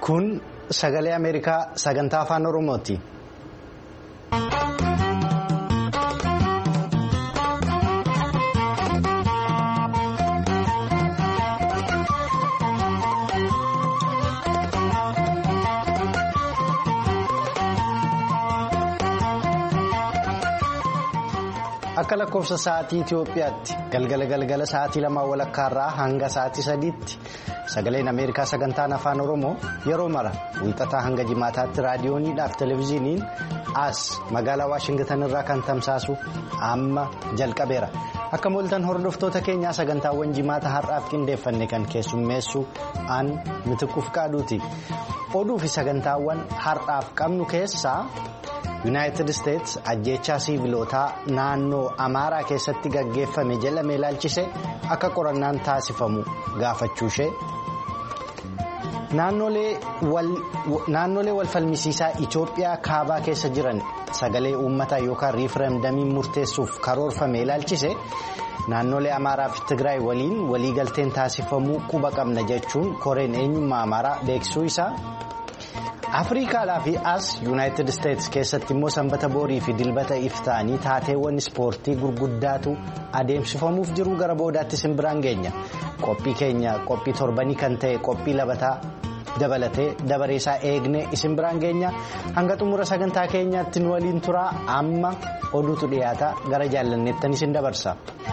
Kun sagalee Ameerikaa sagantaa afaan Oromooti. Akka lakkoofsa sa'aatii Itoophiyaatti galgala sa'aatii 2:00 hanga sa'aatii 3:00 sagaleen Ameerikaa sagantaan afaan Oromoo yeroo mara wiixataa hanga jimaataatti raadiyooniidhaaf televezyiiniin as magaalaa Waashingtan irraa kan tamsaasu amma jalqabeera. Akka mooltan hordoftoota keenyaa sagantaawwan jimaata har'aaf qindeeffanne kan keessummeessu aan Mitiquuf Qaaduuti. Oduu fi sagantaawwan har'aaf qabnu keessaa Yuunaayitid Isteets ajjeechaa siivilootaa naannoo Amaaraa keessatti gaggeeffame jedhamee ilaalchise akka qorannaan taasifamu gaafachuushee naannolee walfalmisiisaa Itoophiyaa kaabaa keessa jiran sagalee uummataa yookaan riiferendamiin murteessuuf karoorfame ilaalchise naannolee Amaaraa fi Tigraay waliin waliigalteen taasifamuu quba qabna jechuun koreen eenyummaa Amaaraa beeksisuu isaa. Afriikaadhaa fi as Yuunaayitid Isteets keessatti immoo sanbata boorii fi dilbata iftaanii taateewwan ispoortii gurguddaatu adeemsifamuuf jiru gara boodaatti simbiraan geenya. Qophii torbanii kan ta'e qophii labataa dabalatee dabareesaa eegne isin biraan geenya hanga xumura sagantaa keenyaatti nu waliin turaa amma oduutu dhiyaata gara jaallanneettan isin dabarsa.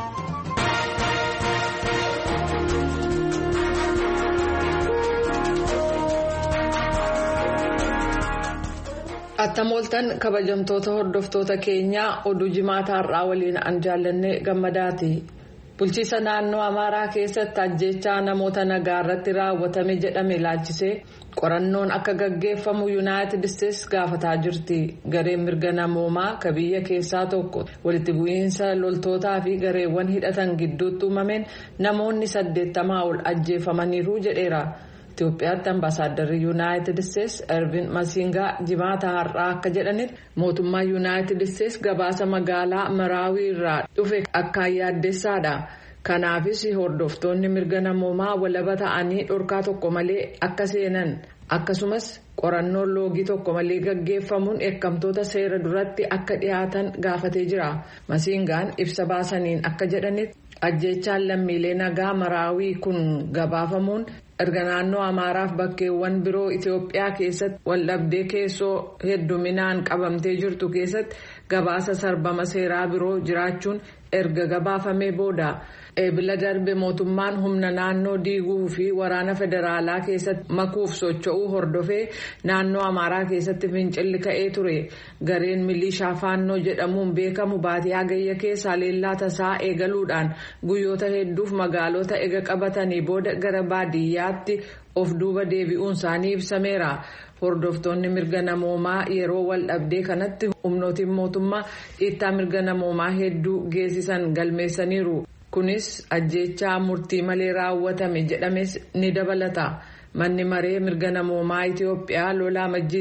Attamooltan kabajamtoota hordoftoota keenyaa oduu jimaata har'aa waliin an jaallanne gammadaati. Bulchiisa naannoo Amaaraa keessatti ajjeechaa namoota nagaa irratti raawwatame jedhame ilaalchisee qorannoon akka gaggeeffamu Yuunaayitid Isteets gaafataa jirti. Gareen mirga namoomaa ka biyya keessaa tokko walitti bu'iinsa loltootaa fi gareewwan hidhatan gidduutti uumameen namoonni 80 ol ajjeefamaniiru jedheera. Itoophiyaatti ambaasaaddarri Yuunaayitid Isteets Ervin Masingaa jimaata har'aa akka jedhanitti mootummaa Yuunaayitid Isteets gabaasa magaalaa Maraawii irraa dhufe akkaan yaaddeessaadha. Kanaafis hordoftoonni mirga namoomaa walaba ta'anii dhorkaa tokko malee akka seenan akkasumas qorannoon loogii tokko malee gaggeeffamuun eeggamtoota seera duratti akka dhiyaatan gaafatee jira. Masingaan ibsa baasaniin akka jedhanitti ajjeechaan lammiilee nagaa Maraawii kun gabaafamuun erga naannoo Amaaraaf bakkeewwan biroo Itoophiyaa keessatti waldhabdee keessoo hedduminaan qabamtee jirtu keessatti gabaasa sarbama seeraa biroo jiraachuun erga gabaafamee booda eebila darbe mootummaan humna naannoo diiguu fi waraana federaalaa keessatti makuuf socho'uu hordofee naannoo Amaaraa keessatti fincilli ka'ee ture. Gareen milishaa faannoo jedhamuun beekamu baatii hagayya keessaa leellaa tasaa eegaluudhaan guyyoota hedduuf magaalota ega qabatanii booda gara baadiyyaatti of duuba deebi'uun isaanii ibsameera. Hordoftoonni mirga namoomaa yeroo wal dhabdee kanatti humnootiin mootummaa dhiittaa mirga namoomaa hedduu geessisan galmeessaniiru. Kunis ajjeechaa murtii malee raawwatame jedhames ni dabalata. Manni maree mirga namoomaa Itoophiyaa lolaa Majjii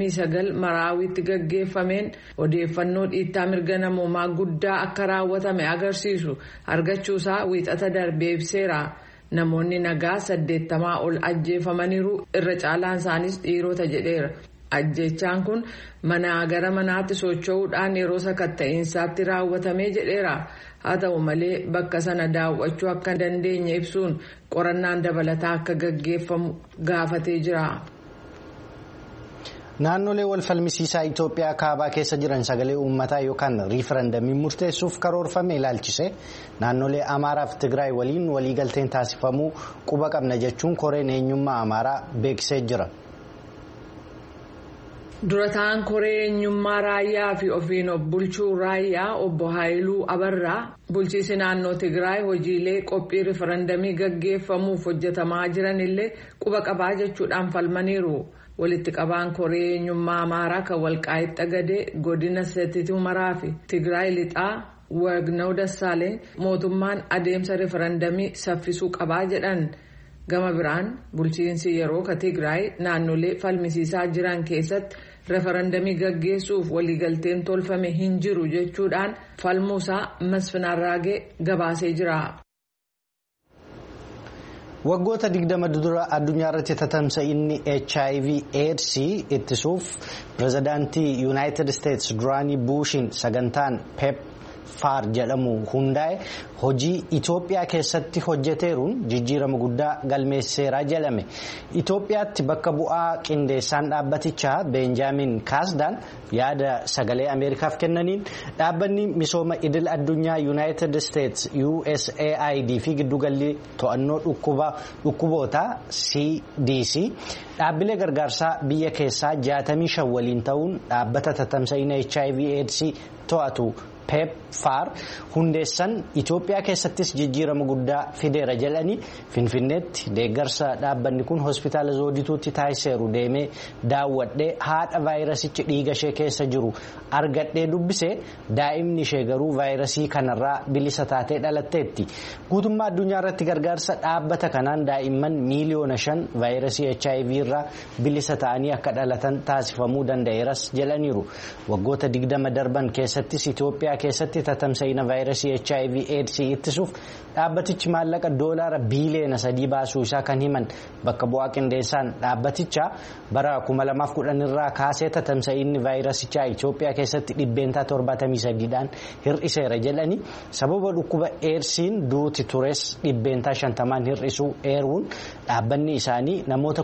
29 Maraawiitti gaggeeffameen odeeffannoo dhiittaa mirga namoomaa guddaa akka raawwatame agarsiisu argachuusaa wiixata darbee ibseera. Namoonni nagaa 80 ol ajjeefamaniiru irra caalaan isaanis dhiirota jedheera. Ajjeechaan kun manaa gara manaatti socho'uudhaan yeroo sakatta'iinsaatti raawwatamee jedheera. Haa ta'u malee bakka sana daawwachuu akka dandeenye ibsuun qorannaan dabalataa akka gaggeeffamu gaafatee jira. Naannolee walfalmisiisaa Itoophiyaa kaabaa keessa jiran sagalee uummataa yookaan riiferendamiin murteessuuf karoorfame ilaalchise naannolee Amaaraa fi Tigraay waliin waliigalteen taasifamuu quba qabna jechuun koreen eenyummaa Amaaraa beeksisee jira. Durataan koree eenyummaa raayyaa fi ofiin of bulchuu raayyaa obbo Haayiluu Abarraa bulchiisi naannoo Tigraay hojiilee qophii riiferendamii gaggeeffamuuf hojjetamaa jiran illee quba qabaa jechuudhaan falmaniiru. Walitti qabaan koree eenyummaa Amaaraa kan Walqaayitti Xagadee godina Seetit Humaraa fi Tigraay lixaa Wagnaw Dassaaleen mootummaan adeemsa riiferendamii saffisuu qabaa jedhan. Gama biraan bulchiinsi yeroo ka Tigraay naannolee falmisiisaa jiran keessatti referendamii gaggeessuuf waliigalteen tolfame hin jiru jechuudhaan falmuusaa Masfin Arraagee gabaasee jira. Waggoota 20 dura addunyaa irratti tatamsa'inni HIV AIDS ittisuuf pirezidaantii United States duraanii Bushiin sagantaan PEPFAR jedhamu hundaa'e hojii Itoophiyaa keessatti hojjeteeruun jijjiirama guddaa galmeesseera jedhame. Itoophiyaatti bakka bu'aa qindeessaan dhaabbatichaa Benjaamin Kaasdaan yaada sagalee Ameerikaaf kennaniin dhaabbanni misooma idil addunyaa United States USAID fi giddugalli to'annoo dhukkuboota CDC dhaabbilee gargaarsaa biyya keessaa 65 waliin ta'uun dhaabbata tatamsa'ina HIV AIDS to'atu PEPFAR hundeessan Itoophiyaa keessattis jijjiirama guddaa fideera jedhanii Finfinneetti deeggarsa dhaabbanni kun hospitaala Zoodituutti taasiseeru deemee daawwadhee haadha vaayirasichi dhiiga ishee keessa jiru argadhee dubbisee daa'imni ishee garuu vaayirasii kanarraa bilisa taatee dhalatteetti. Guutummaa addunyaa irratti gargaarsa dhaabbata kanaan daa'imman miiliyoona 5 vaayirasii HIV irraa bilisa ta'anii akka dhalatan taasifamuu danda'eeras jedhaniiru. Waggoota 20 darban keessattis Itoophiyaa keessatti tatamsa'ina vaayirasii HIV AIDS ittisuuf dhaabbatichi maallaqa doolaara biiliyoona 3 baasuu isaa kan himan bakka bu'aa qindeessaan dhaabbatichaa bara 2010 irraa kaasee tatamsa'inni vaayirasichaa Itoophiyaa keessatti 73dhaan hir'iseera jedhanii sababa dhukkuba AIDSiin duuti tures 50% hir'isuu eeruun dhaabbanni isaanii namoota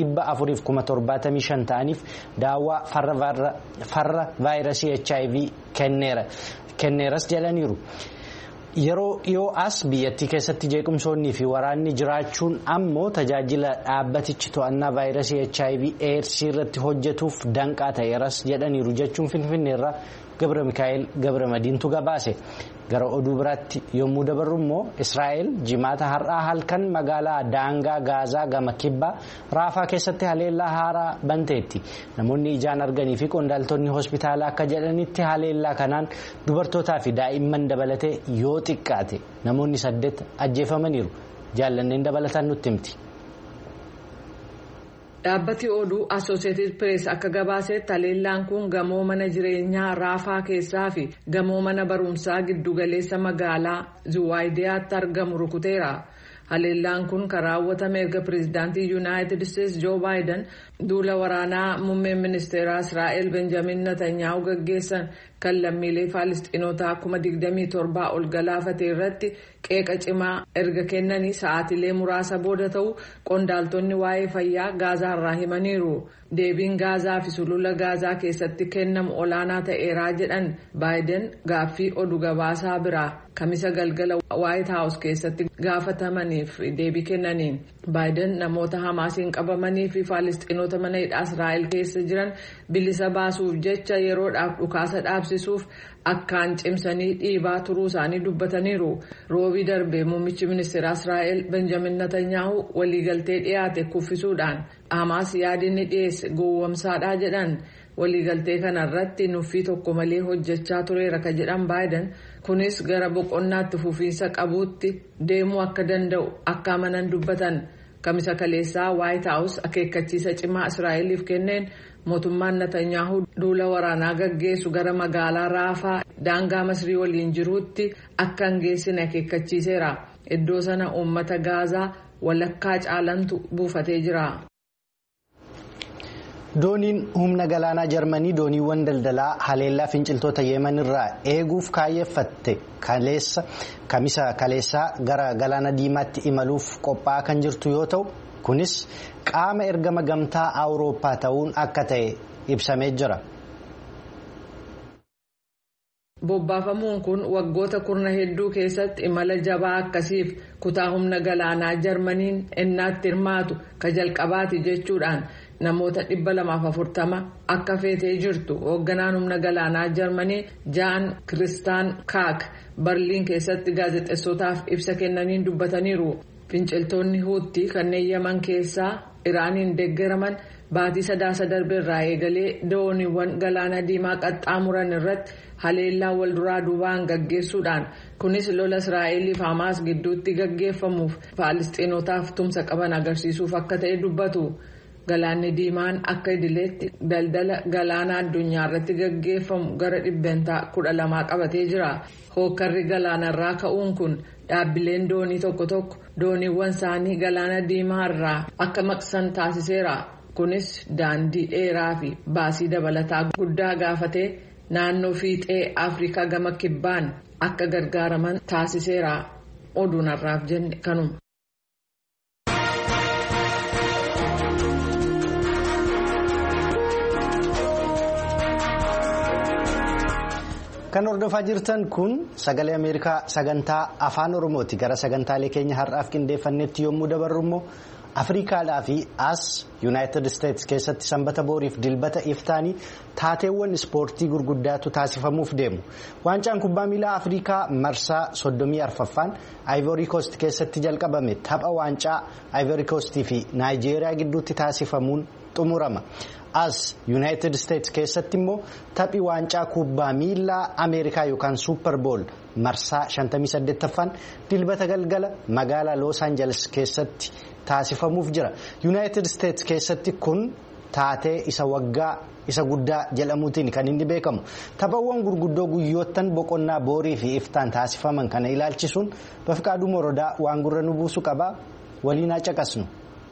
475,075 ta'aniif daawwaa farra vaayirasii HIV kenneeras jedhaniiru. Yeroo dhiyoo as biyyattii keessatti jeequmsoonnii fi waraanni jiraachuun ammoo tajaajila dhaabbatichi to'annaa vaayirasii HIV AIDS irratti hojjetuuf danqaa ta'eeras jedhaniiru jechuun Finfinneerraa Gabra Mikaa'el Gabra Madiintu gabaase. Gara oduu biraatti yommuu dabarru immoo Israa'el jimaata har'aa halkan magaalaa daangaa Gaazaa gama kibbaa Raafaa keessatti haleellaa haaraa banteetti. Namoonni ijaan arganii fi qondaaltonni hospitaalaa akka jedhanitti haleellaa kanaan dubartootaa fi daa'imman dabalatee yoo xiqqaate namoonni 8 ajjeefamaniiru. Jaallanneen dabalataan nutti himti. Dhaabbati oduu Associated Press akka gabaasetti haleellaan kun gamoo mana jireenyaa Raafaa keessaa fi gamoo mana barumsaa giddugaleessa magaalaa Zuwaayidiyaatti argamu rukuteera. Haleellaan kun kan raawwatame erga pireezidaantii United States Joe Biden duula waraanaa muummeen ministeeraa Israa'el Benjamin Netanyahu gaggeessan kan lammiilee Faalisxiinotaa 27,000 ol galaafate irratti qeeqa cimaa erga kennanii sa'aatilee muraasa booda ta'u qondaaltonni waa'ee fayyaa Gaazaa irraa himaniiru. Deebiin Gaazaa fi sulula Gaazaa keessatti kennamu olaanaa ta'eeraa jedhan Biden gaaffii oduu gabaasaa biraa kamisa galgala White House keessatti gaafatamaniif deebii kennaniin. Biden namoota Hamaasiin qabamanii fi Faalisxiinota mana hidhaa Israa'el keessa jiran bilisa baasuuf jecha yeroodhaaf dhukaasa dhaabsisuuf akkaan cimsanii dhiibaa turuu isaanii dubbataniiru. Roobii darbee muummichi ministeeraa Israa'el Benjamin Netanyahu waliigaltee dhiyaate kuffisuudhaan Hamaas yaadni dhiyeesse gowwomsaadhaa jedhan. Waliigaltee kanarratti nuffii tokko malee hojjechaa tureera ka jedhan Biden kunis gara boqonnaatti fufiinsa qabuutti deemuu akka danda'u akka amanan dubbatan. Kamisa kaleessaa White House akeekkachiisa cimaa Israa'eliif kenneen mootummaan Netanyahu duula waraanaa gaggeessu gara magaalaa Raafaa daangaa Masrii waliin jiruutti akka hin geessine akeekkachiiseera. Iddoo sana uummata Gaazaa walakkaa caalantu buufatee jira. Dooniin humna galaanaa Jarmanii dooniiwwan daldalaa haleellaa finciltoota Yemen irraa eeguuf kaayeffatte kamisa kaleessaa gara galaana diimaatti imaluuf qophaa'aa kan jirtu yoo ta'u kunis qaama ergama gamtaa Awurooppaa ta'uun akka ta'e ibsamee jira. Bobbaafamuun kun waggoota kurna hedduu keessatti imala jabaa akkasiif kutaa humna galaanaa Jarmaniin ennaatti hirmaatu ka jalqabaati jechuudhaan namoota 240 akka feetee jirtu hoogganaan humna galaanaa Jarmanii Jaan Kiristaan Kaak Barliin keessatti gaazexeessotaaf ibsa kennaniin dubbataniiru. Finciltoonni Huutii kanneen Yemen keessaa Iraaniin deeggaraman baatii sadaasa darbeerraa eegalee dooniiwwan galaana diimaa qaxxaamuran irratti haleellaa wal duraa duubaan gaggeessuudhaan kunis lola Israa'elii fi Hamaas gidduutti gaggeeffamuuf Faalisxiinotaaf tumsa qaban agarsiisuuf akka ta'e dubbatu. Galaanni Diimaan akka idileetti daldala galaana addunyaa irratti gaggeeffamu gara 12 qabatee jira. Hookkarri galaanarraa ka'uun kun dhaabbileen doonii tokko dooniiwwan isaanii galaana Diimaa irraa akka maqsan taasiseera. Kunis daandii dheeraa fi baasii dabalataa guddaa gaafatee naannoo fiixee Afrikaa gama kibbaan akka gargaaraman taasiseera. Oduun har'aaf jenne kanuma. Kan hordofaa jirtan kun sagalee Ameerikaa sagantaa afaan Oromooti. Gara sagantaalee keenya har'aaf qindeeffannetti yommuu dabarru immoo Afrikaadhaa fi as Yuunaayitid Isteetsi keessatti sanbata booriif dilbata iftaanii taateewwan ispoortii gurguddaatu taasifamuuf deemu. Waancaan kubbaa miilaa Afrikaa marsaa 34ffaan Ivory Coast keessatti jalqabame tapha waancaa Ivory Coast fi Naayijeeriyaa gidduutti taasifamuun xumurama. As Yuunaayitid Isteetsi keessatti immoo taphi waancaa kubbaa miilaa Ameerikaa yookaan Super Bowl marsaa 58ffaan dilbata galgala magaalaa Los Angeles keessatti taasifamuuf jira. Yuunaayitid Isteetsi keessatti kun taatee isa guddaa jedhamuutiin kan inni beekamu. Taphawwan gurguddoo guyyoottan boqonnaa boorii fi iftaan taasifaman kana ilaalchisuun Bafqaaduu Morodaa waan gurra nu buusu qaba. Waliin haa caqasnu.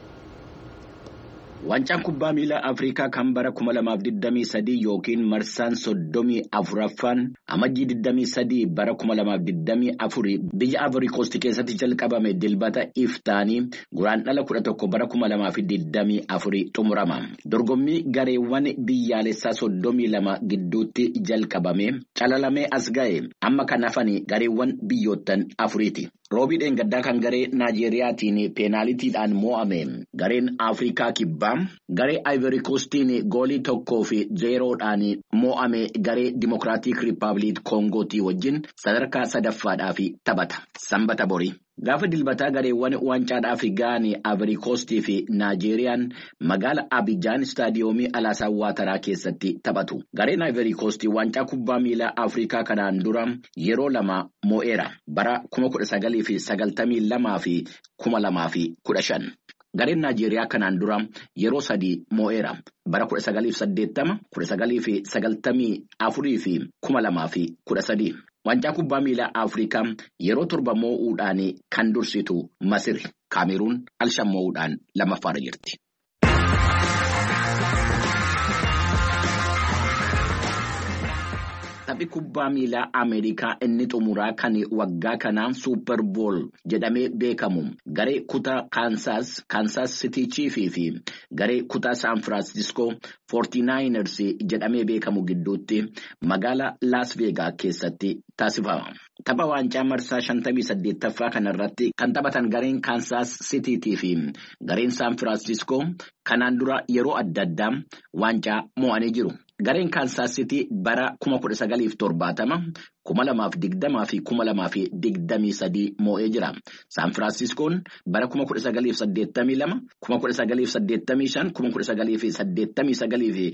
Waancaan kubbaa miilaa Afrikaa kan bara 2023 yookiin marsaan 34ffaan amajjii 23 bara 2024 biyya Ivory Coast keessatti jalqabame dilbata iftaanii guraandhala 11 bara 2024 xumurama. Dorgommii gareewwan biyyaalessaa 32 gidduutti jalqabame calalamee as ga'e amma kan hafan gareewwan biyyoottan afuriiti. Roobii dheengaddaa kan garee Naayijeeriyaatiin peenaalitiidhaan mo'ame gareen Afrikaa kibbaa garee Ivory Coastiin goolii 1-0dhaan mo'ame garee Dimokiraatik Rippaabilik Koongootii wajjin sadarkaa sadaffaadhaaf taphata. Sanbata borii. Gaafa dilbataa gareewwan waancaadhaaf ga'an Ivory Coast fi Naayijeeriyaan magaala Abidjan istaadiyoomii Alaasaan Waataraa keessatti taphatu. Gareen Ivory Coast waancaa kubbaa miilaa Afrikaa kanaan dura yeroo 2 mo'eera. Bara 1992 fi 2015. Gareen Naayijeeriyaa kanaan dura yeroo 3 mo'eera. Bara 1980, 1994 fi 2013. Waancaa kubbaa miilaa Afrikaa yeroo 7 mo'uudhaan kan dursitu Masir Kaameruun Alshaan mo'uudhaan lammaffaarra jirti. Taphi kubbaa miilaa Ameerikaa inni xumuraa kan waggaa kanaa Super Bowl jedhamee beekamu garee kutaa Kansas City Chiefs fi garee kutaa San Francisco 49ers jedhamee beekamu gidduutti magaalaa Las Vegas keessatti taasifama. Tapha waancaa marsaa 58ffaa kanarratti kan taphatan gareen Kansas City fi gareen San Francisco kanaan dura yeroo adda addaa waancaa mo'anii jiru. Gareen Kansas City bara 1970, 2020 fi 2023 mo'ee jira. San Franciscoon bara 1982, 1985, 1989 fi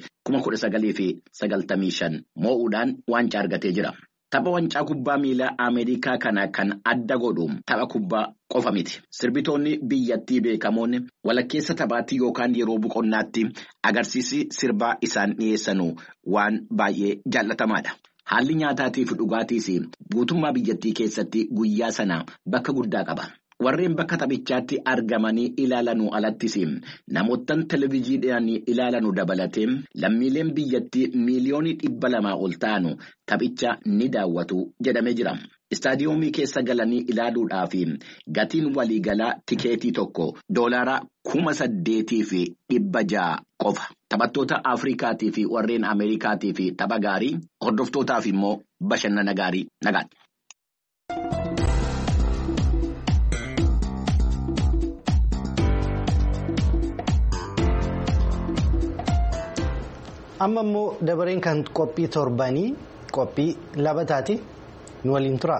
1995 mo'uudhaan waancaa argatee jira. Tapha waancaa kubbaa miilaa Ameerikaa kana kan adda godhu tapha kubbaa qofa miti. Sirbitoonni biyyattii beekamoonni walakkeessa taphaatti yookaan yeroo boqonnaatti agarsiisi sirbaa isaan dhiyeessanu waan baay'ee jaallatamaadha. Haalli nyaataatii fi dhugaatiis guutummaa biyyattii keessatti guyyaa sana bakka guddaa qaba. Warreen bakka taphichaatti argamanii ilaalanuu alattis namoottan televezyiidhaan ilaalanuu dabalatee lammiileen biyyattii miiliyoonii 200 ol ta'anu taphicha ni daawwatu jedhamee jira. Istaadiyoomii keessa galanii ilaaluudhaaf gatiin waliigalaa tikeetii tokko $8,600 qofa. Taphattoota Afrikaatii fi warreen Ameerikaatii fi tapha gaarii hordoftootaaf immoo bashannana gaarii nagaadha. Amma immoo dabareen kan qophii torbanii qophii labataati nu waliin tura.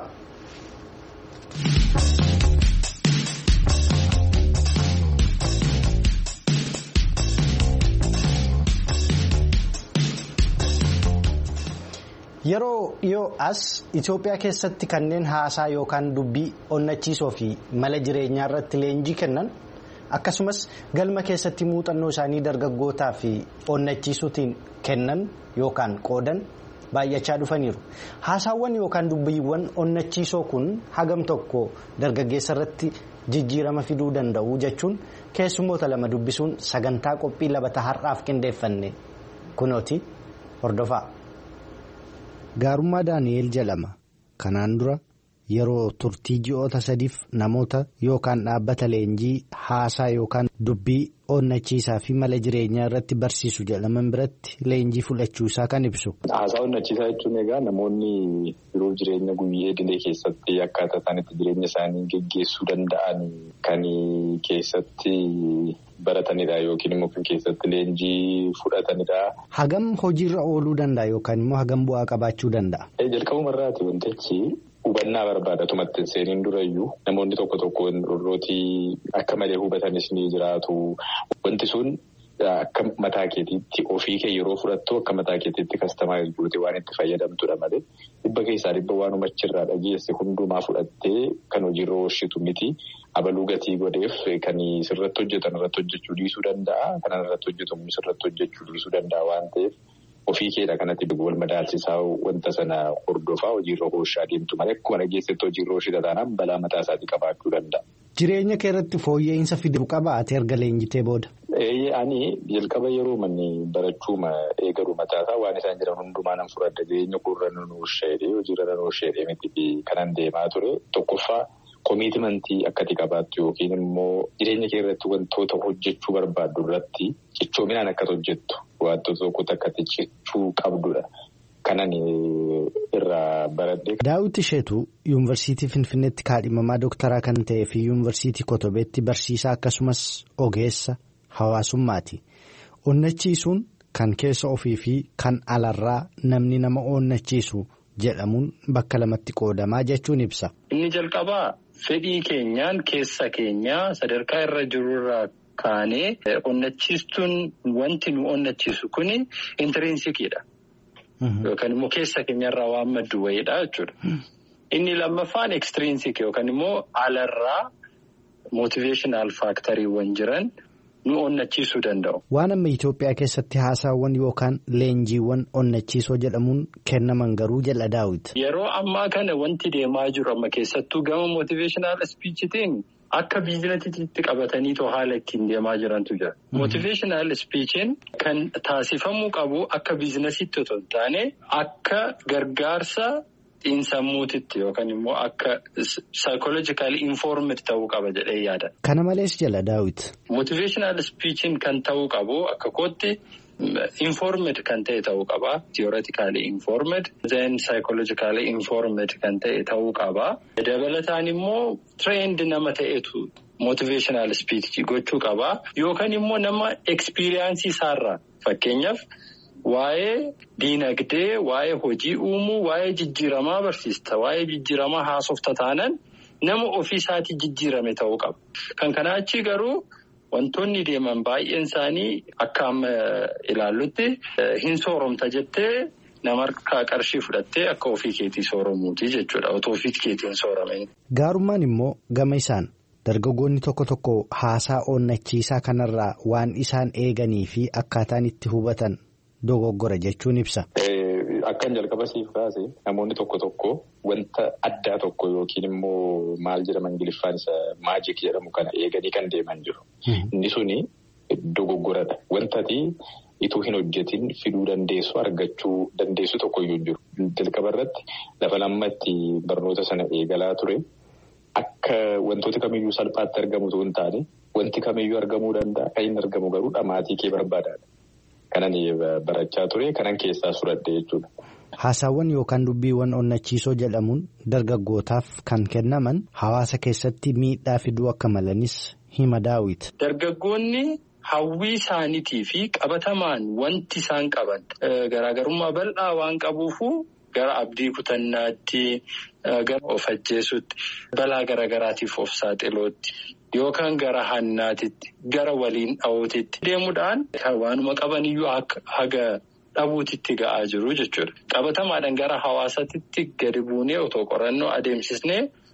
Yeroo dhiyoo as Itoophiyaa keessatti kanneen haasaa yookaan dubbii onnachiisoo fi mala jireenyaa irratti leenjii kennan akkasumas galma keessatti muuxannoo isaanii dargaggootaa fi onnachiisuutiin kennan yookaan qoodan baay'achaa dhufaniiru. Haasaawwan yookaan dubbiiwwan onnachiisoo kun hagam tokko dargaggeessa irratti jijjiirama fiduu danda'u jechuun keessummoota lama dubbisuun sagantaa qophii labata har'aaf qindeeffanne kunooti hordofaa. Gaarummaa Daani'eel jedhama. Kanaan dura yeroo turtii ji'oota 3f namoota yookaan dhaabbata leenjii haasaa yookaan dubbii onnachiisaa fi mala jireenyaa irratti barsiisu jedhaman biratti leenjii fudhachuu isaa kan ibsu. Haasaa onnachiisaa jechuun egaa namoonni yeroo jireenya guyyee idilee keessatti akkaataa isaan itti jireenya isaanii geggeessuu danda'an kan keessatti baratanidha yookiin immoo kan keessatti leenjii fudhatanidha. Hagam hojiirra ooluu danda'a yookaan immoo hagam bu'aa qabaachuu danda'a? Jalqabumarraati wantichi hubannaa barbaada tumatti seeniin durayyuu namoonni tokko irrootii akka malee hubatanis ni jiraatu. Wanti sun akka mataa keetiitti ofii kee yeroo fudhattu akka mataa keetiitti kastamaayiz gootee waan itti fayyadamtudha malee dhibba keessaa dhibba waanuma achirraa dhageesse hundumaa fudhattee kan hojiirra oolchitu miti. Abaluu gatii godheef kan sirratti hojjetan irratti hojjechuu dhiisuu danda'a. Kanan irratti hojjetamu sirratti hojjechuu dhiisuu danda'a waan ta'eef ofii keedha kanatti wal madaalchisaa wanta sana hordofaa hojiirra oolchaa deemtu malee akkuma dhageessetti hojiirra oolchita taanaan balaa mataa isaatii qabaachuu danda'a. Jireenya kee irratti fooyya'insa fiduu qaba ati erga leenjitee booda? Ani jalqaba yeroo manni barachuuma eegalu mataasaa waan isaan jiran hundumaa nan fudhadha. Jireenya gurra nan oolchee hojiirra nan oolchee miti kanan deemaa ture. Tokkoffaa komiitimantii akkati qabaattu yookiin immoo jireenya kee irratti wantoota hojjechuu barbaaddu irratti cichoominaan akkati hojjettu wantoota tokkotti akkati cichuu qabdudha. Kanan irraa baradhe. Daawit Isheetuu yuunivarsiitii Finfinneetti kaadhimamaa dooktaraa kan ta'ee fi yuunivarsiitii Kotobeetti barsiisaa akkasumas ogeessa hawaasummaati. Onnachiisuun kan keessa ofii fi kan alarraa namni nama onnachiisu jedhamuun bakka lamatti qoodamaa jechuun ibsa. Inni jalqabaa fedhii keenyaan keessa keenyaa sadarkaa irra jirurraa kaanee onnachiistuun wanti nu onnachiisu kuni intrinsikiidha. Yookaan immoo keessa keenyarraa waan maddu wayiidha jechuudha. Inni lammaffaan ekstirinsik yookaan immoo alarraa motiveeshinaal faaktoriiwwan jiran nu onnachiisuu danda'u. Waan amma Itoophiyaa keessatti haasaawwan yookaan leenjiiwwan onnachiisoo jedhamuun kennaman garuu jedha Daawit. Yeroo ammaa kana wanti deemaa jiru amma keessattuu gama motiveeshinaal ispiichitiin akka biizinasiitti qabatanii haala ittiin deemaa jirantu jira. Motiveeshinaal ispiichiin kan taasifamuu qabu akka biizinasiitti otoo hin taane akka gargaarsa xiinsammuutitti yookaan immoo akka saayikooloojikaali infoormed ta'uu qaba jedhee yaada. Kana malees jala Daawit. Motiveeshinaal ispiichiin kan ta'uu qabu akka kootti informed kan ta'e ta'uu qaba. Theoretically informed, then psychologically informed kan ta'e ta'uu qaba. Dabalataan immoo trained nama ta'etu motivational speech gochuu qaba. Yookaan immoo nama experience isaarraa fakkeenyaaf waa'ee diinagdee, waa'ee hojii uumuu, waa'ee jijjiiramaa barsiista, waa'ee jijjiiramaa haasofta taanan nama ofii isaatii jijjiirame ta'uu qaba. Kan kanaa achi garuu wantoonni deeman baay'een isaanii akka amma ilaallutti hin sooromta jettee nama harkaa qarshii fudhattee akka ofii keetii sooromuuti jechuudha. Otoo ofii keetiin soorame. Gaarummaan immoo gama isaan dargaggoonni tokko haasaa onnachiisaa kanarraa waan isaan eeganii fi akkaataan itti hubatan dogoggora jechuun ibsa. Akkan jalqaba siif kaase namoonni tokko wanta addaa tokko yookiin immoo maal jedhama Ingiliffaan isa maajik jedhamu kana eeganii kan deeman jiru. Inni suni dogoggoradha. Wantati ituu hin hojjetin fiduu dandeessu argachuu dandeessu tokkoyyuu jiru. Jalqaba irratti lafa lammatti barnoota sana eegalaa ture. Akka wantoota kamiyyuu salphaatti argamu ta'uu hin taane wanti kamiyyuu argamuu danda'a. Kan hin argamu garuu dhamaatii kee barbaadaadha. Kanan barachaa ture kanan keessaa suradhe jechuudha. Haasaawwan yookaan dubbiiwwan onnachiisoo jedhamuun dargaggootaaf kan kennaman hawaasa keessatti miidhaa fiduu akka malanis hima Daawit. Dargaggoonni hawwii isaaniitii fi qabatamaan wanti isaan qaban garaagarummaa bal'aa waan qabuufu gara abdii kutannaatti gara of ajjeesutti balaa garaagaraatiif of saaxiluutti. Yookaan gara hannaatitti gara waliin dha'uutitti deemuudhaan waanuma qaban iyyuu haga dhabuutitti ga'aa jiru jechuudha. Qabatamaadhaan gara hawaasatti gadi buunee otoo qorannoo adeemsisnee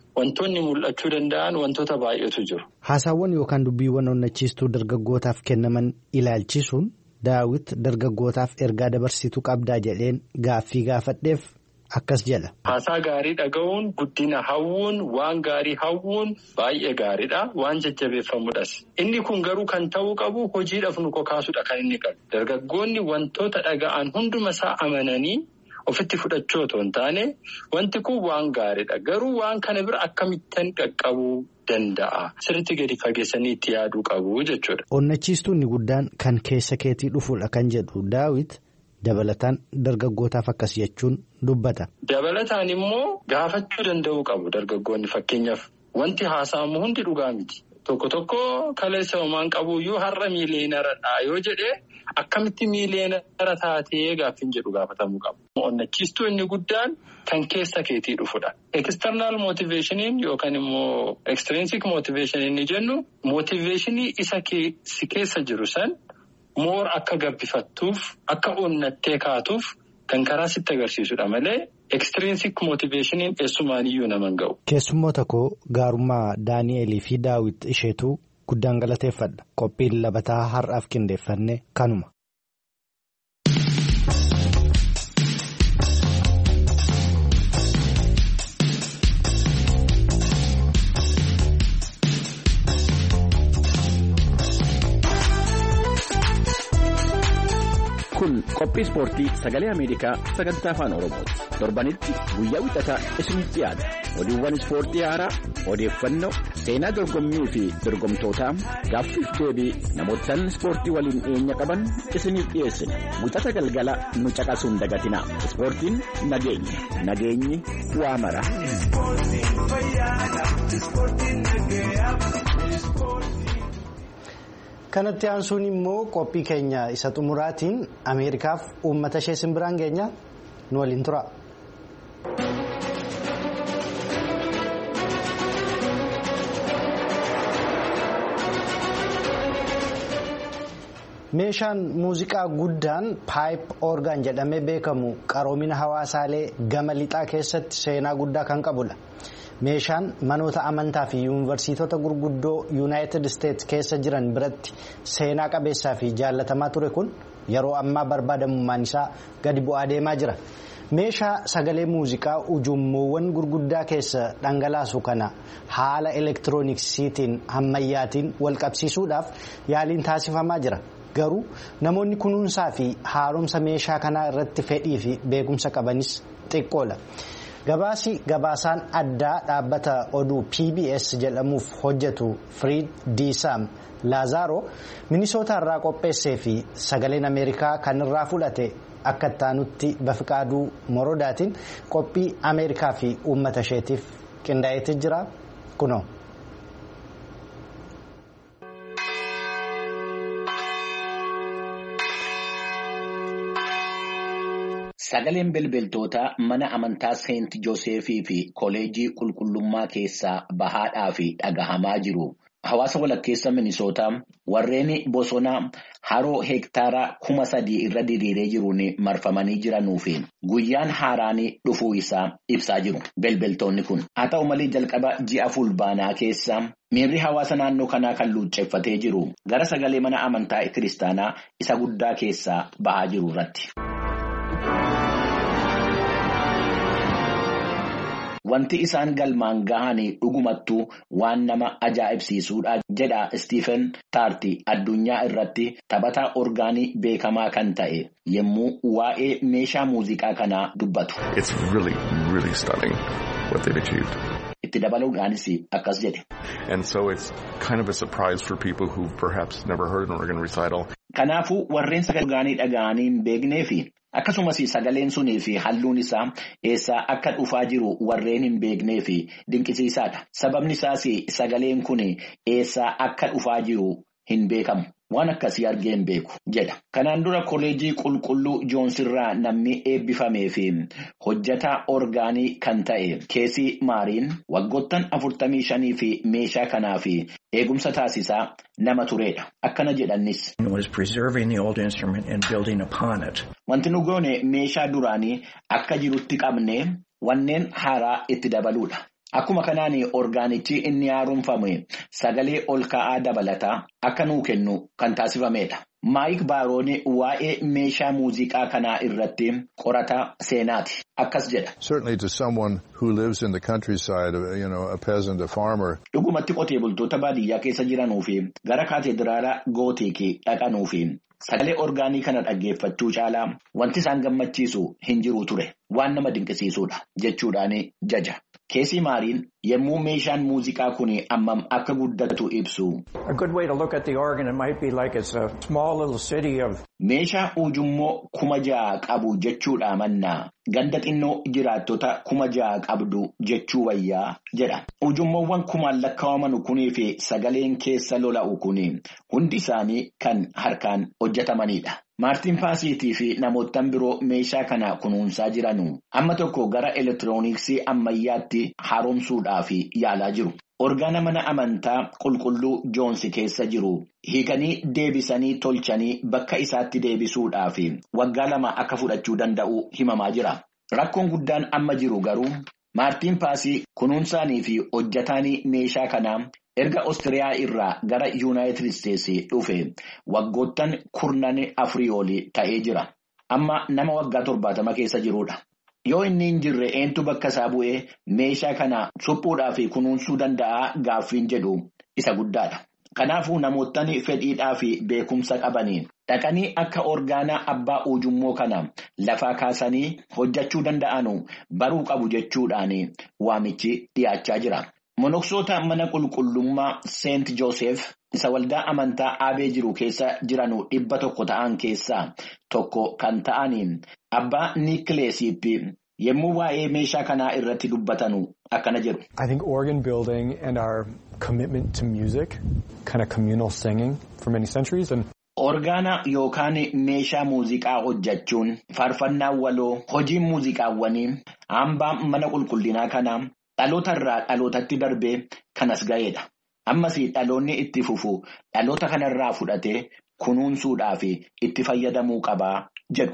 wantoonni mul'achuu danda'an wantoota baay'eetu jiru. Haasaawwan yookaan dubbiiwwan onnachiistuu dargaggootaaf kennaman ilaalchisuun Daawit dargaggootaaf ergaa dabarsituu qabdaa jedheen gaaffii gaafadheef akkas jedha. Haasaa gaarii dhaga'uun guddina hawwuun waan gaarii hawwuun baay'ee gaariidha waan jajjabeeffamudhas. Inni kun garuu kan ta'uu qabu hojiidhaaf nu kakaasuudha kan inni qabu. Dargaggoonni wantoota dhaga'an hunduma isaa amananii ofitti fudhachuu otoo hin taane wanti kun waan gaariidha garuu waan kana bira akkamittan qaqqabuu danda'a. Sirriitti gadi fageessanii itti yaaduu qabu jechuudha. Onnachiistuun guddaan kan keessa keetii dhufuudha kan jedhu Daawit. Dabalataan dargaggootaaf akkas jechuun dubbata. Dabalataan immoo gaafachuu danda'uu qabu dargaggoonni fakkeenyaaf wanti haasa'amu hundi dhugaa miti. Tokko tokko kaleessa homaan qabuyyuu har'a miileenaradha yoo jedhee akkamitti miileenara taatee gaaffiin jedhu gaafatamuu qabu. Onnachiistuu inni guddaan kan keessa keetii dhufudha. External motivationiin yookaan immoo extrinsic motivation inni jennu motivationii isa keessa jiru san. Moor akka gabbifattuuf akka onnattee kaatuuf kan karaa sitti agarsiisudha malee extrinsic motivationiin eessumaaniyyuu naman ga'u. Keessummoota koo gaarummaa Daani'elii fi Daawit isheetu guddaan galateeffadha. Qophiin labataa har'aaf qindeeffanne kanuma. Kun qophii ispoortii sagalee Ameerikaa sagantaa afaan Oromooti. Torbanitti guyyaa wixataa isinitti dhiyaata. Oduuwwan ispoortii haaraa, odeeffannoo, seenaa dorgommii fi dorgomtootaa, gaaffiif deebii namootaan ispoortii waliin dhiyeenya qaban isiniif dhiyeessina. Wixata galgala nu caqasuun dagatinaa. Ispoortiin nageenya. Nageenyi waa mara. Kanatti aansuun immoo qophii keenya isa xumuraatiin Ameerikaaf uummata ishee simbiraan geenya nu waliin tura. Meeshaan muuziqaa guddaan paayip orgaan jedhamee beekamu qaroomina hawaasaalee gama lixaa keessatti seenaa guddaa kan qabudha. Meeshaan manoota amantaa fi yuunivarsiitota gurguddoo Yuunaayitid Isteetsi keessa jiran biratti seenaa qabeessaa fi jaallatamaa ture kun yeroo ammaa barbaadamummaan isaa gadi bu'aa deemaa jira. Meeshaa sagalee muuziqaa ujummoowwan gurguddaa keessa dhangalaasu kana haala elektirooniksiitiin ammayyaatiin wal qabsiisuudhaaf yaaliin taasifamaa jira. Garuu namoonni kunuunsaa fi haaromsa meeshaa kanaa irratti fedhii fi beekumsa qabanis xiqqoodha. Gabaasaan addaa dhaabbata oduu PBS jedhamuuf hojjetu Firiid Diisaam Laazaaroo Minisoota irraa qopheessee fi sagaleen Ameerikaa kan irraa fudhate akka ittaanutti Bafiqaaduu Morodaatiin qophii Ameerikaa fi uummata isheetiif qindaa'eetii jira kunoo. Sagaleen bilbiltootaa mana amantaa Seent Joosefii fi Koolleejjii Qulqullummaa keessaa bahaadhaa fi dhagahamaa jiru. Hawaasa walakkeessa Minisootaa warreen bosonaa haroo heektaaraa 3,000 irra diriiree jiruun marfamanii jiranuu fi guyyaan haaraan dhufuu isaa ibsaa jiru. Bilbiltoonni kun haa ta'u malee jalqaba ji'a fulbaanaa keessa miirri hawaasa naannoo kanaa kan luucceeffatee jiru gara sagalee mana amantaa kiristaanaa isa guddaa keessaa bahaa jiru irratti. Wanti isaan galmaan gahanii dhugumattuu waan nama ajaa'ibsiisuudha jedha Stephen Taarti addunyaa irratti taphataa orgaanii beekamaa kan ta'e yommuu waa'ee meeshaa muuziqaa kanaa dubbatu. It's really stunning what they've achieved. Itti dabaluudhaanis akkas jedhe. And so it's kind of a surprise for people who've perhaps never heard an organ recital. Kanaafuu warreen sagalee orgaanii dhaga'anii hin beeknee fi akkasumas sagaleen sunii fi halluun isaa eessaa akka dhufaa jiru warreen hin beeknee fi dinqisiisaadha. Sababni isaas sagaleen kun eessaa akka dhufaa jiru hin beekamu. Waan akkasii argee hin beeku jedha. Kanaan dura Koolleejjii Qulqulluu Joonsirraa namni eebbifamee fi hojjetaa orgaanii kan ta'e Keesii Maariin waggoottan 45 fi meeshaa kanaa fi eegumsa taasisaa nama turedha. Akkana jedhannis. Wanti nu goone meeshaa duraanii akka jirutti qabnee wanneen haaraa itti dabaluudha. Akkuma kanaan orgaanichi inni haaromfame sagalee ol ka'aa dabalataa akka nuu kennu kan taasifamedha. Maayik Baaroon waa'ee meeshaa muuziqaa kanaa irratti qorataa seenaati. Akkas jedha. Certainly to someone who lives in the countryside, a peasant, a farmer. Dhugumatti qotee bultoota baadiyyaa keessa jiranuu fi gara kaateediraala gootiikii dhaqanuu fi sagalee orgaanii kana dhaggeeffachuu caalaa wanti isaan gammachiisu hin jiru ture. Waan nama dinqisiisuudha jechuudhaan jaja. Keesii Maariin yommuu meeshaan muuziqaa kun ammam akka guddatu ibsu. A good way to look at the organ, it might be like it's a small little city of. Meeshaa ujummoo 6,000 qabu jechuudha mannaa. Ganda xinnoo jiraattota 6,000 qabdu jechuu wayyaa jedha. Ujummoowwan 1,000 lakkaa'aman kunii fi sagaleen keessa lola'u kuni hundi isaanii kan harkaan hojjetamanidha. Maartiin Paasiitii fi namoottan biroo meeshaa kana kunuunsaa jiranu amma tokko gara elektirooniksii ammayyaatti haaromsuudhaaf yaalaa jiru. Orgaana mana amantaa qulqulluu Joonsi keessa jiru hiikanii deebisanii tolchanii bakka isaatti deebisuudhaaf waggaa 2 akka fudhachuu danda'u himamaa jira. Rakkoon guddaan amma jiru garuu Maartiin Paasii kunuunsaanii fi hojjetaanii meeshaa kanaa erga Oostiriyaa irraa gara Yuunaayitid Isteetsi dhufe waggoottan 14 ta'ee jira. Amma nama waggaa 70 keessa jirudha. Yoo inni hin jirre eentu bakka isaa bu'ee meeshaa kana suphuudhaa fi kunuunsuu danda'a gaaffiin jedhu isa guddaadha. Kanaafuu namootni fedhiidhaa fi beekumsa qabaniin dhaqanii akka orgaanaa abbaa ujummoo kana lafaa kaasanii hojjechuu danda'anu baruu qabu jechuudhaan waamichi dhiyaachaa jira. Monoksoota mana qulqullummaa Seent Joosef isa waldaa amantaa Abee jiru keessa jiranu 100 ta'an keessaa tokko kan ta'aniin abbaa Nikileesiitti yommuu waa'ee meeshaa kanaa irratti dubbatanu akkana jedhu. I think organ building and our commitment to music, kind of communal singing for many centuries. Orgaana yookaan meeshaa muuziqaa hojjechuun faarfannaa waloo hojiin muuziqaawwanii hambaa mana qulqullinaa kanaa dhaloota irraa dhalootatti darbee kanas ga'eedha. Ammas dhaloonni itti fufu dhaloota kanarraa fudhatee kunuunsuudhaaf itti fayyadamuu qabaa jedhu.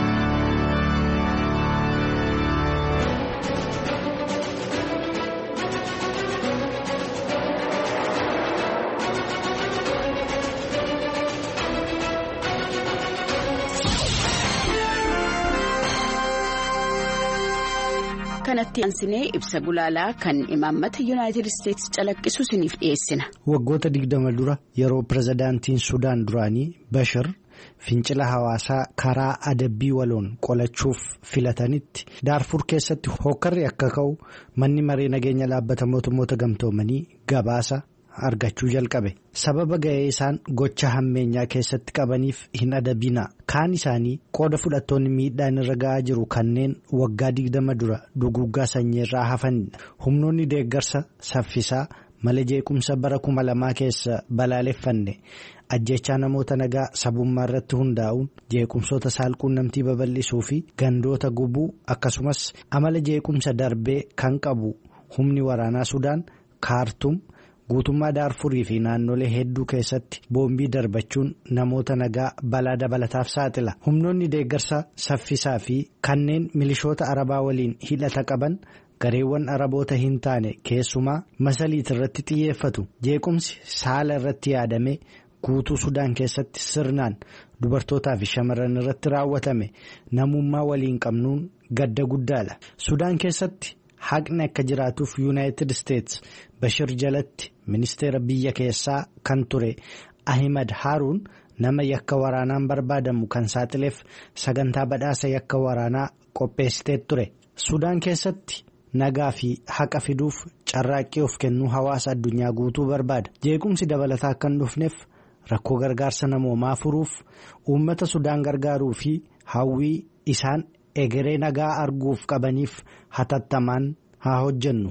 kanatti ansinee ibsa gulaalaa kan imaammata Yuunaayitid Isteetsi calaqqisu isiniif dhiyeessina. Waggoota 20 dura yeroo pirezidaantiin Sudaan duraanii Bashir fincila hawaasaa karaa adabbii waloon qolachuuf filatanitti Daarfur keessatti hokkarri akka ka'u manni maree nageenya dhaabbata mootummoota gamtoomanii gabaasa argachuu jalqabe. Sababa ga'ee isaan gocha hammeenyaa keessatti qabaniif hin adabina. Kaan isaanii qooda fudhattoonni miidhaan irra ga'aa jiru kanneen waggaa 20 dura duguggaa sanyiirraa hafanidha. Humnoonni deeggarsa saffisaa mala jeequmsa bara 2000 keessa balaaleffanne ajjechaa namoota nagaa sabummaa irratti hundaa'uun jeequmsoota saalquunnamtii babal'isuu fi gandoota gubuu akkasumas amala jeequmsa darbee kan qabu humni waraanaa Sudaan Kaartum. Guutummaa Daarfurii fi naannolee hedduu keessatti boombii darbachuun namoota nagaa balaa dabalataaf saaxila. Humnoonni deeggarsa saffisaa fi kanneen milishoota Arabaa waliin hidhata qaban gareewwan Araboota hin taane keessumaa masaliit irratti xiyyeeffatu. Jeequmsi saala irratti yaadamee guutuu Sudaan keessatti sirnaan dubartootaa fi shamarran irratti raawwatame namummaa waliin qabnuun gadda guddaadha. Sudaan keessatti haqni akka jiraatuuf Yuunaayitid Isteetsi Bashir jalatti ministeera biyya keessaa kan ture Ahimad Haaruun nama yakka waraanaan barbaadamu kan saaxileef sagantaa badhaasa yakka waraanaa qopheessitee ture. Sudaan keessatti nagaa fi haqa fiduuf carraaqqii of kennuu hawaasa addunyaa guutuu barbaada. Jeequmsi dabalataa akka hin dhufneef rakkoo gargaarsa namoomaa furuuf uummata Sudaan gargaaruu fi hawwii isaan egeree nagaa arguuf qabaniif hatattamaan haa hojjennu.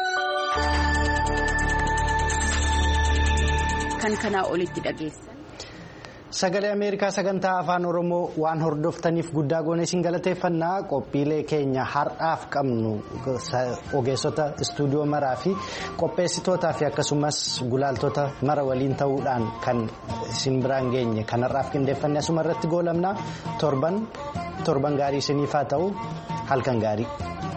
Kan kanaa olitti dhageessan. Sagalee Ameerikaa sagantaa afaan Oromoo waan hordoftaniif guddaa goonee isin galateeffannaa. Qophiilee keenya har'aaf qabnu ogeessota istuudiyoo maraa fi qopheessitootaa fi akkasumas gulaaltota mara waliin ta'uudhaan kan isin biraan geenye kan har'aaf qindeeffanne asuma irratti goolabna. Torban gaarii isiniif haa ta'u halkan gaarii.